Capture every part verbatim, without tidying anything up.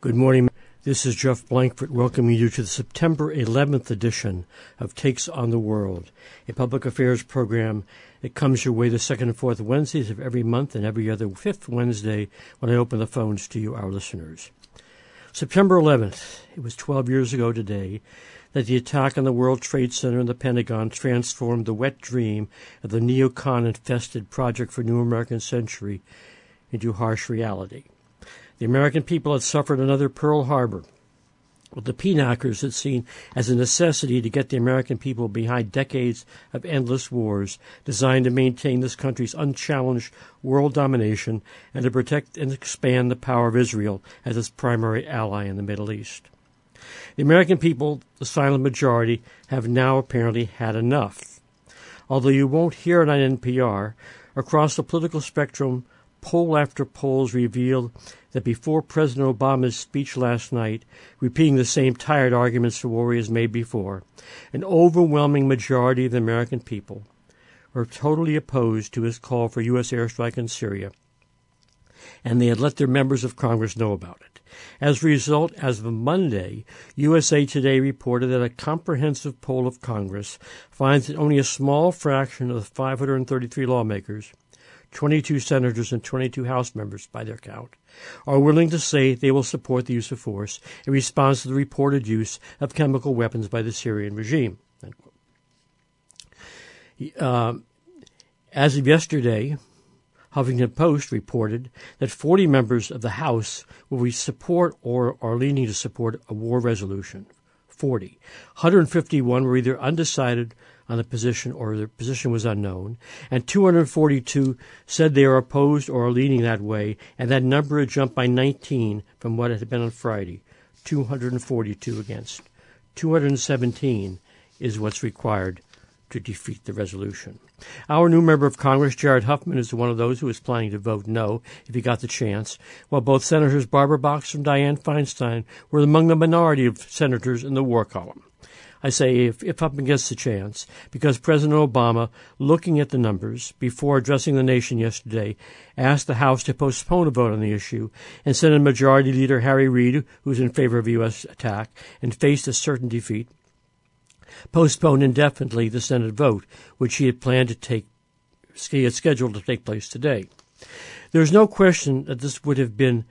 Good morning. This is Jeff Blankford welcoming you to the September eleventh edition of Takes on the World, a public affairs program that comes your way the second and fourth Wednesdays of every month and every other fifth Wednesday when I open the phones to you, our listeners. September eleventh, it was twelve years ago today, that the attack on the World Trade Center and the Pentagon transformed the wet dream of the neocon-infested Project for New American Century into harsh reality. The American people had suffered another Pearl Harbor, what the Pinocchers had seen as a necessity to get the American people behind decades of endless wars designed to maintain this country's unchallenged world domination and to protect and expand the power of Israel as its primary ally in the Middle East. The American people, the silent majority, have now apparently had enough. Although you won't hear it on N P R, across the political spectrum, poll after polls revealed that before President Obama's speech last night, repeating the same tired arguments the warriors made before, an overwhelming majority of the American people were totally opposed to his call for U S airstrike in Syria, and they had let their members of Congress know about it. As a result, as of Monday, U S A Today reported that a comprehensive poll of Congress finds that only a small fraction of the five hundred thirty-three lawmakers, twenty-two senators and twenty-two House members, by their count, are willing to say they will support the use of force in response to the reported use of chemical weapons by the Syrian regime. Uh, as of yesterday, Huffington Post reported that forty members of the House will support or are leaning to support a war resolution. forty. one hundred fifty-one were either undecided on the position or their position was unknown, and two hundred forty-two said they are opposed or are leaning that way, and that number had jumped by nineteen from what it had been on Friday, two hundred forty-two against. two hundred seventeen is what's required to defeat the resolution. Our new member of Congress, Jared Huffman, is one of those who is planning to vote no if he got the chance, while both Senators Barbara Boxer and Dianne Feinstein were among the minority of senators in the war column. I say if, if Huffman gets the chance, because President Obama, looking at the numbers before addressing the nation yesterday, asked the House to postpone a vote on the issue, and Senate Majority Leader Harry Reid, who's in favor of a U S attack and faced a certain defeat, postponed indefinitely the Senate vote, which he had planned to take, he had scheduled to take place today. There's no question that this would have been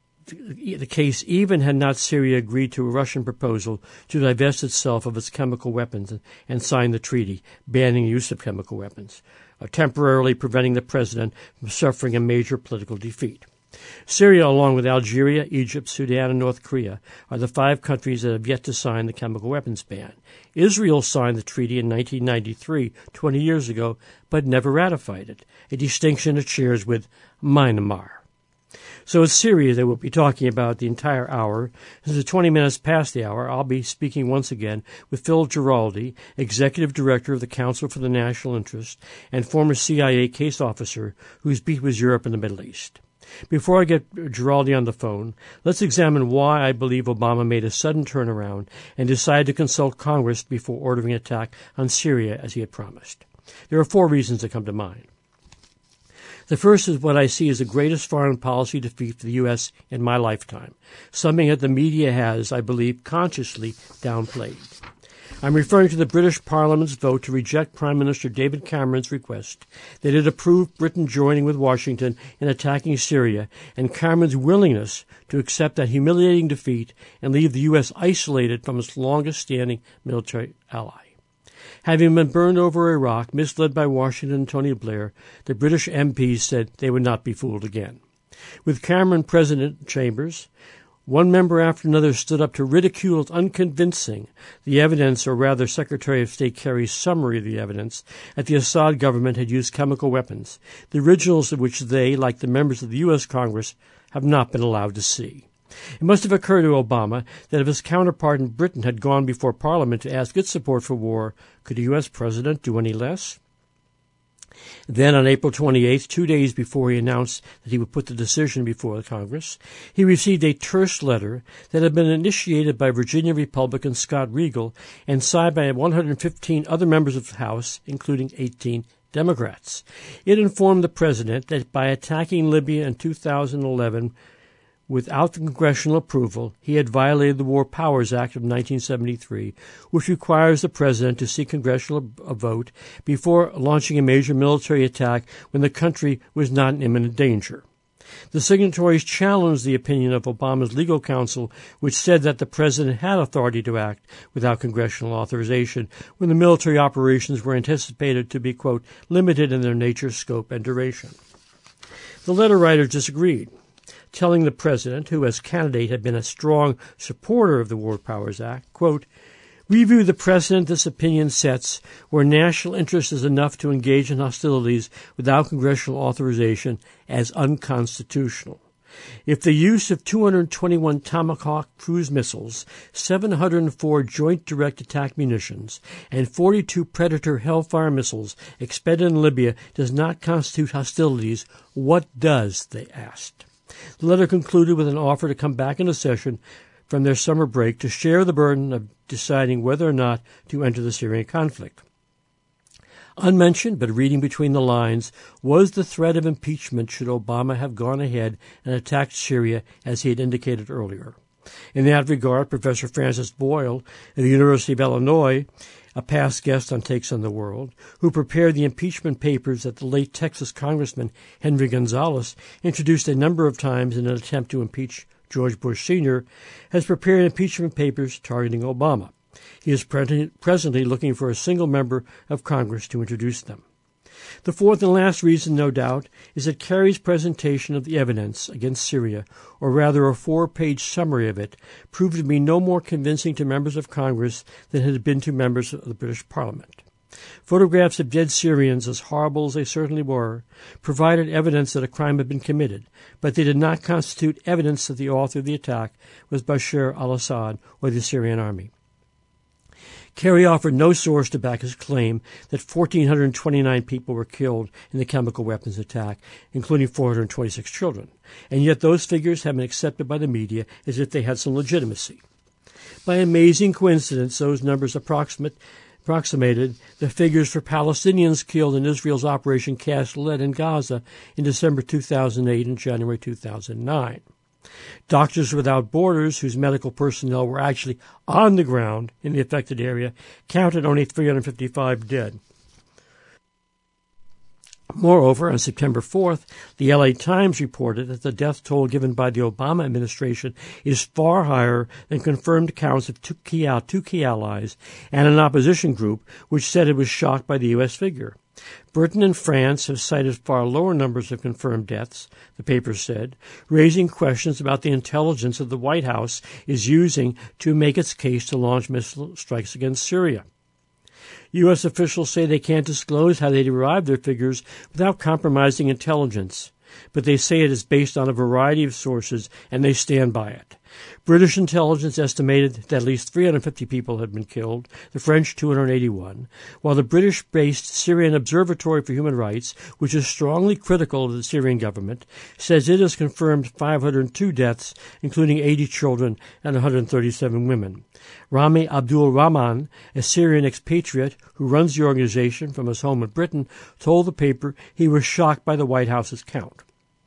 the case even had not Syria agreed to a Russian proposal to divest itself of its chemical weapons and, and sign the treaty banning the use of chemical weapons, uh, temporarily preventing the president from suffering a major political defeat. Syria, along with Algeria, Egypt, Sudan, and North Korea, are the five countries that have yet to sign the chemical weapons ban. Israel signed the treaty in nineteen ninety-three, twenty years ago, but never ratified it, a distinction it shares with Myanmar. So it's Syria that we'll be talking about the entire hour. Since it's twenty minutes past the hour, I'll be speaking once again with Phil Giraldi, Executive Director of the Council for the National Interest and former C I A case officer whose beat was Europe and the Middle East. Before I get Giraldi on the phone, let's examine why I believe Obama made a sudden turnaround and decided to consult Congress before ordering an attack on Syria as he had promised. There are four reasons that come to mind. The first is what I see as the greatest foreign policy defeat for the U S in my lifetime, something that the media has, I believe, consciously downplayed. I'm referring to the British Parliament's vote to reject Prime Minister David Cameron's request that it approve Britain joining with Washington in attacking Syria, and Cameron's willingness to accept that humiliating defeat and leave the U S isolated from its longest-standing military ally. Having been burned over Iraq, misled by Washington and Tony Blair, the British M Ps said they would not be fooled again. With Cameron President Chambers, one member after another stood up to ridicule as unconvincing the evidence, or rather Secretary of State Kerry's summary of the evidence, that the Assad government had used chemical weapons, the originals of which they, like the members of the U S Congress, have not been allowed to see. It must have occurred to Obama that if his counterpart in Britain had gone before Parliament to ask its support for war, could a U S president do any less? Then, on April twenty-eighth, two days before he announced that he would put the decision before the Congress, he received a terse letter that had been initiated by Virginia Republican Scott Riegel and signed by one hundred fifteen other members of the House, including eighteen Democrats. It informed the president that by attacking Libya in two thousand eleven, Without the congressional approval, he had violated the War Powers Act of nineteen seventy-three, which requires the president to seek congressional vote before launching a major military attack when the country was not in imminent danger. The signatories challenged the opinion of Obama's legal counsel, which said that the president had authority to act without congressional authorization when the military operations were anticipated to be, quote, limited in their nature, scope, and duration. The letter writers disagreed, telling the president, who as candidate had been a strong supporter of the War Powers Act, quote, we view the precedent this opinion sets where national interest is enough to engage in hostilities without congressional authorization as unconstitutional. If the use of two hundred twenty-one Tomahawk cruise missiles, seven hundred four Joint Direct Attack munitions, and forty-two Predator Hellfire missiles expended in Libya does not constitute hostilities, what does? They asked. The letter concluded with an offer to come back into session from their summer break to share the burden of deciding whether or not to enter the Syrian conflict. Unmentioned, but reading between the lines, was the threat of impeachment should Obama have gone ahead and attacked Syria as he had indicated earlier. In that regard, Professor Francis Boyle of the University of Illinois, a past guest on Takes on the World, who prepared the impeachment papers that the late Texas Congressman Henry Gonzalez introduced a number of times in an attempt to impeach George Bush Senior, has prepared impeachment papers targeting Obama. He is pre- presently looking for a single member of Congress to introduce them. The fourth and last reason, no doubt, is that Kerry's presentation of the evidence against Syria, or rather a four-page summary of it, proved to be no more convincing to members of Congress than it had been to members of the British Parliament. Photographs of dead Syrians, as horrible as they certainly were, provided evidence that a crime had been committed, but they did not constitute evidence that the author of the attack was Bashar al-Assad or the Syrian army. Kerry offered no source to back his claim that one thousand four hundred twenty-nine people were killed in the chemical weapons attack, including four hundred twenty-six children, and yet those figures have been accepted by the media as if they had some legitimacy. By amazing coincidence, those numbers approximate approximated the figures for Palestinians killed in Israel's Operation Cast Lead in Gaza in December two thousand eight and January two thousand nine. Doctors Without Borders, whose medical personnel were actually on the ground in the affected area, counted only three hundred fifty-five dead. Moreover, on September fourth, the L A Times reported that the death toll given by the Obama administration is far higher than confirmed counts of two key, two key allies and an opposition group which said it was shocked by the U S figure. Britain and France have cited far lower numbers of confirmed deaths, the paper said, raising questions about the intelligence that the White House is using to make its case to launch missile strikes against Syria. U S officials say they can't disclose how they derived their figures without compromising intelligence, but they say it is based on a variety of sources, and they stand by it. British intelligence estimated that at least three hundred fifty people had been killed, the French two hundred eighty-one, while the British-based Syrian Observatory for Human Rights, which is strongly critical of the Syrian government, says it has confirmed five hundred two deaths, including eighty children and one hundred thirty-seven women. Rami Abdul Rahman, a Syrian expatriate who runs the organization from his home in Britain, told the paper he was shocked by the White House's count.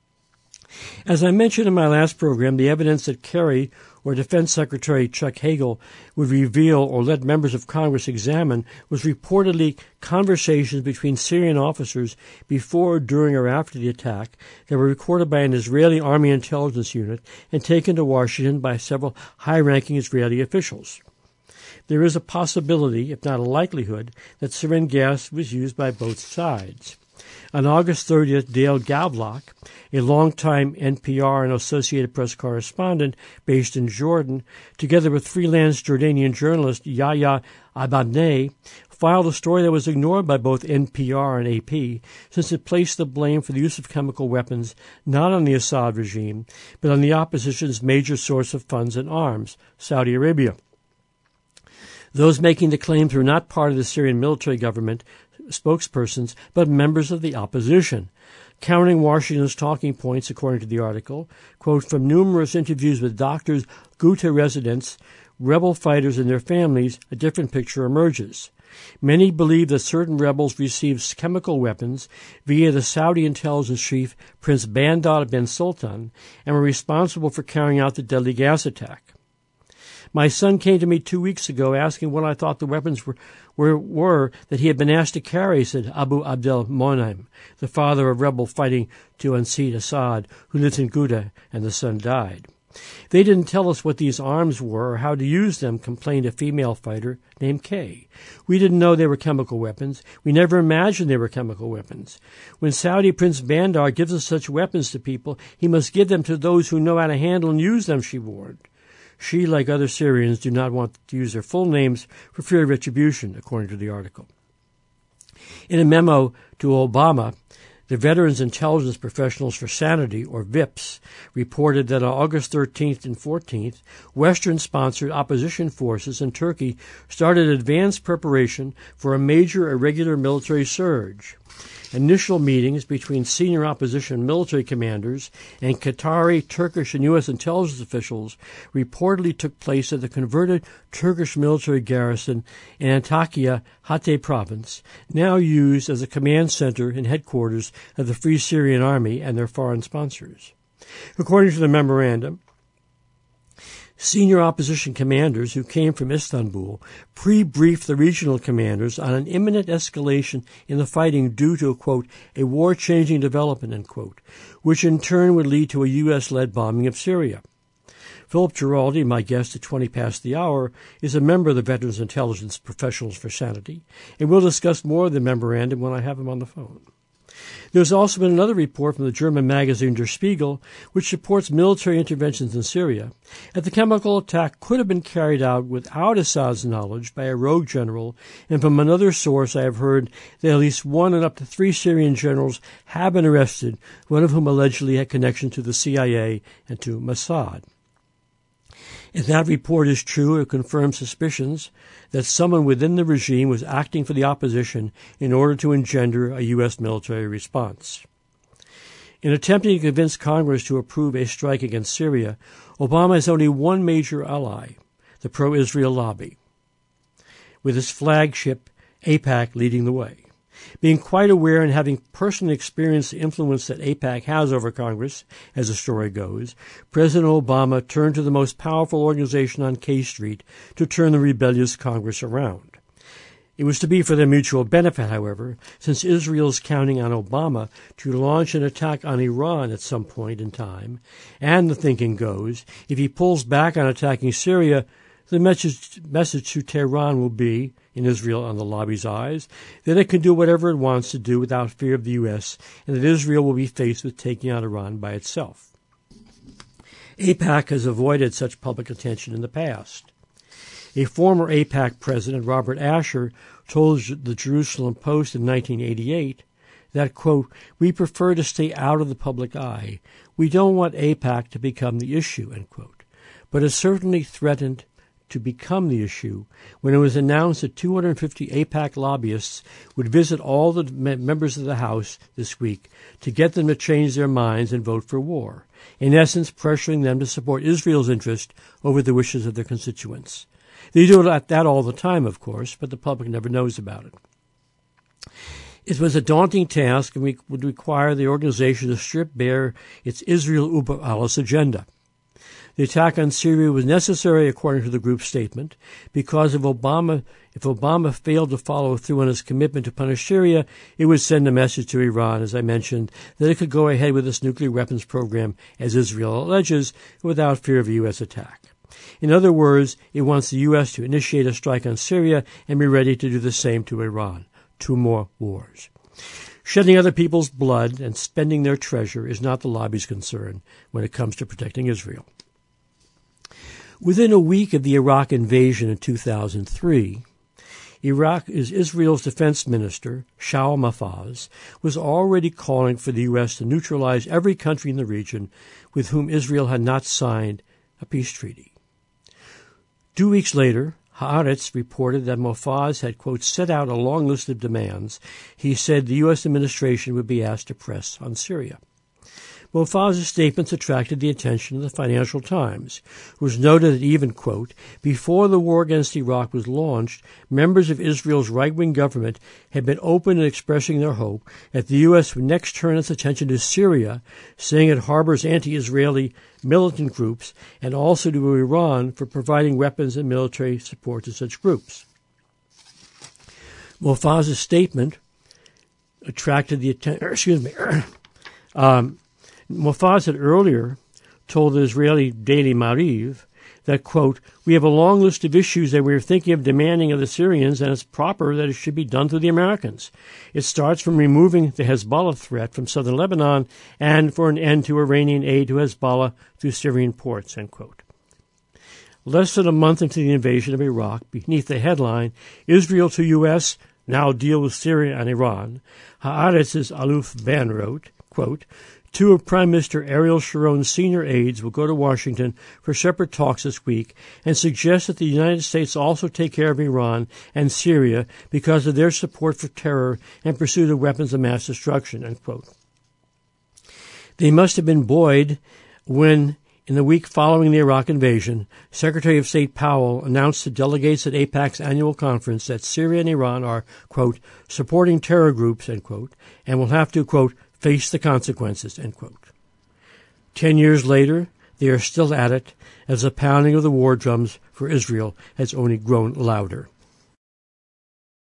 As I mentioned in my last program, the evidence that Kerry or Defense Secretary Chuck Hagel would reveal or let members of Congress examine was reportedly conversations between Syrian officers before, during, or after the attack that were recorded by an Israeli Army intelligence unit and taken to Washington by several high-ranking Israeli officials. There is a possibility, if not a likelihood, that sarin gas was used by both sides. On August thirtieth, Dale Gavlak, a longtime N P R and Associated Press correspondent based in Jordan, together with freelance Jordanian journalist Yahya Abadneh, filed a story that was ignored by both N P R and A P, since it placed the blame for the use of chemical weapons not on the Assad regime, but on the opposition's major source of funds and arms, Saudi Arabia. Those making the claims were not part of the Syrian military government spokespersons, but members of the opposition. Counting Washington's talking points, according to the article, quote, from numerous interviews with doctors, Ghouta residents, rebel fighters and their families, a different picture emerges. Many believe that certain rebels received chemical weapons via the Saudi intelligence chief Prince Bandar bin Sultan and were responsible for carrying out the deadly gas attack. My son came to me two weeks ago asking what I thought the weapons were, were, were that he had been asked to carry, said Abu Abdel Monem, the father of rebel fighting to unseat Assad, who lives in Ghouta, and the son died. They didn't tell us what these arms were or how to use them, complained a female fighter named Kay. We didn't know they were chemical weapons. We never imagined they were chemical weapons. When Saudi Prince Bandar gives us such weapons to people, he must give them to those who know how to handle and use them, she warned. She, like other Syrians, do not want to use their full names for fear of retribution, according to the article. In a memo to Obama, the Veterans Intelligence Professionals for Sanity, or V I P S, reported that on August thirteenth and fourteenth, Western-sponsored opposition forces in Turkey started advanced preparation for a major irregular military surge. Initial meetings between senior opposition military commanders and Qatari, Turkish, and U S intelligence officials reportedly took place at the converted Turkish military garrison in Antakya, Hatay province, now used as a command center and headquarters of the Free Syrian Army and their foreign sponsors. According to the memorandum, senior opposition commanders who came from Istanbul pre-briefed the regional commanders on an imminent escalation in the fighting due to, quote, a war-changing development, end quote, which in turn would lead to a U S-led bombing of Syria. Philip Giraldi, my guest at twenty past the hour, is a member of the Veterans Intelligence Professionals for Sanity, and we'll discuss more of the memorandum when I have him on the phone. There's also been another report from the German magazine Der Spiegel, which supports military interventions in Syria, that the chemical attack could have been carried out without Assad's knowledge by a rogue general, and from another source I have heard that at least one and up to three Syrian generals have been arrested, one of whom allegedly had connection to the C I A and to Mossad. If that report is true, it confirms suspicions that someone within the regime was acting for the opposition in order to engender a U S military response. In attempting to convince Congress to approve a strike against Syria, Obama has only one major ally, the pro-Israel lobby, with its flagship AIPAC leading the way. Being quite aware and having personally experienced the influence that AIPAC has over Congress, as the story goes, President Obama turned to the most powerful organization on K Street to turn the rebellious Congress around. It was to be for their mutual benefit, however, since Israel is counting on Obama to launch an attack on Iran at some point in time, and the thinking goes, if he pulls back on attacking Syria, the message, message to Tehran will be, in Israel and the lobby's eyes, that it can do whatever it wants to do without fear of the U S, and that Israel will be faced with taking out Iran by itself. AIPAC has avoided such public attention in the past. A former AIPAC president, Robert Asher, told the Jerusalem Post in nineteen eighty-eight that, quote, we prefer to stay out of the public eye. We don't want AIPAC to become the issue, end quote. But it certainly threatened to become the issue when it was announced that two hundred fifty AIPAC lobbyists would visit all the members of the House this week to get them to change their minds and vote for war, in essence pressuring them to support Israel's interest over the wishes of their constituents. They do that all the time, of course, but the public never knows about it. It was a daunting task and would require the organization to strip bare its Israel über alles agenda. The attack on Syria was necessary, according to the group's statement, because if Obama, if Obama failed to follow through on his commitment to punish Syria, it would send a message to Iran, as I mentioned, that it could go ahead with its nuclear weapons program, as Israel alleges, without fear of a U S attack. In other words, it wants the U S to initiate a strike on Syria and be ready to do the same to Iran. Two more wars. Shedding other people's blood and spending their treasure is not the lobby's concern when it comes to protecting Israel. Within a week of the Iraq invasion in two thousand three, Iraq is Israel's defense minister, Shaul Mafaz, was already calling for the U S to neutralize every country in the region with whom Israel had not signed a peace treaty. Two weeks later, Haaretz reported that Mofaz had, quote, set out a long list of demands he said the U S administration would be asked to press on Syria. Mofaz's statements attracted the attention of the Financial Times. It was noted that even, quote, before the war against Iraq was launched, members of Israel's right-wing government had been open in expressing their hope that the U S would next turn its attention to Syria, saying it harbors anti-Israeli militant groups, and also to Iran for providing weapons and military support to such groups. Mofaz's statement attracted the attention, excuse me, um, Mofaz had earlier told the Israeli Daily Ma'ariv that, quote, we have a long list of issues that we are thinking of demanding of the Syrians, and it's proper that it should be done through the Americans. It starts from removing the Hezbollah threat from southern Lebanon and for an end to Iranian aid to Hezbollah through Syrian ports, end quote. Less than a month into the invasion of Iraq, beneath the headline, Israel to U S, now deal with Syria and Iran, Haaretz's Aluf Ben wrote, quote, two of Prime Minister Ariel Sharon's senior aides will go to Washington for separate talks this week and suggest that the United States also take care of Iran and Syria because of their support for terror and pursuit of weapons of mass destruction, end quote. They must have been buoyed when, in the week following the Iraq invasion, Secretary of State Powell announced to delegates at AIPAC's annual conference that Syria and Iran are, quote, supporting terror groups, end quote, and will have to, quote, face the consequences, end quote. Ten years later, they are still at it, as the pounding of the war drums for Israel has only grown louder.